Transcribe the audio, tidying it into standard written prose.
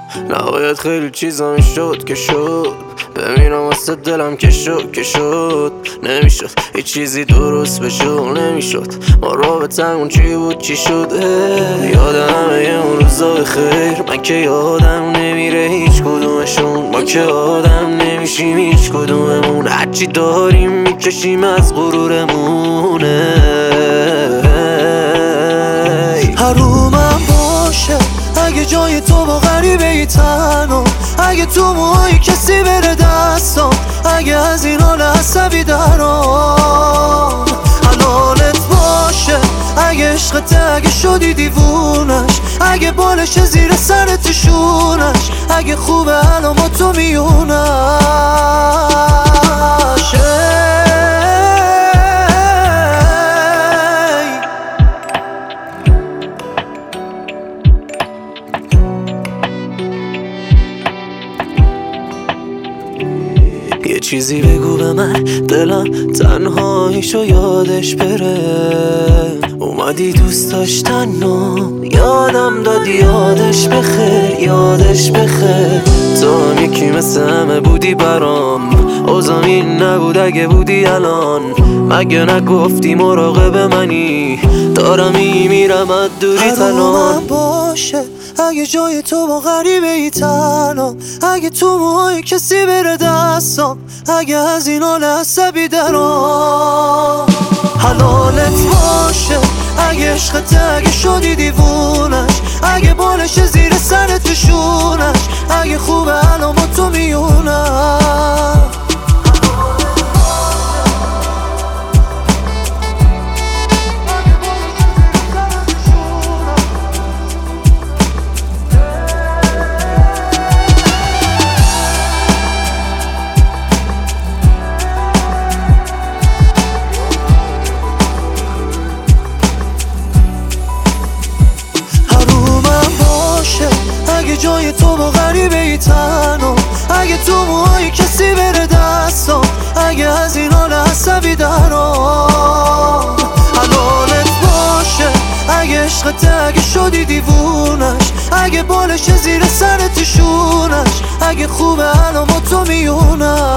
نباید خیلی چیزا میشد که شد، ببینم واسه دلم که شد نمیشد هیچ چیزی درست بشه و نمیشد ما رابطمون چی بود چی شد. یادمه اون روزا بخیر، من که یادم نمیره هیچ کدومشون، ما که آدم نمیشیم هیچ کدوممون، هرچی داریم میکشیم از غرورمونه. حرومم باشه اگه جای تو با غریبه ای تنها، اگه تو موهای کسی بره دستم، اگه از این حال عصبی درام حلالت باشه، اگه عشقت اگه شدی دیوونش، اگه بالش زیر سرت شونش، اگه خوبه الان با تو میونش. یه چیزی بگو به من، دلم تنهاییشو یادش بره. اومدی دوست داشتنو یادم دادی، یادش بخیر یادش بخیر. تو هم یکی مثل همه بودی برام، اوضاع این نبود اگه بودی الان. مگه نگفتی مراقب منی، دارم میمیرم از دوری تنها. باشه اگه جای تو با غریبه ای تنها، اگه تو موهای کسی بره دستم، اگه از این حال عصبی درام حلالت باشه، اگه عشقت اگه شدی دیوونش، اگه بالش زیر سرت شونش، اگه خوبه الان با تو میونم. اگه جای تو با غریبه ای تنها، اگه تو موهای کسی بره دستم، اگه از این حال عصبی درام حلالت باشه، اگه عشقت اگه شدی دیوونش، اگه بالش زیر سرت شونش، اگه خوبه الان با تو میونم.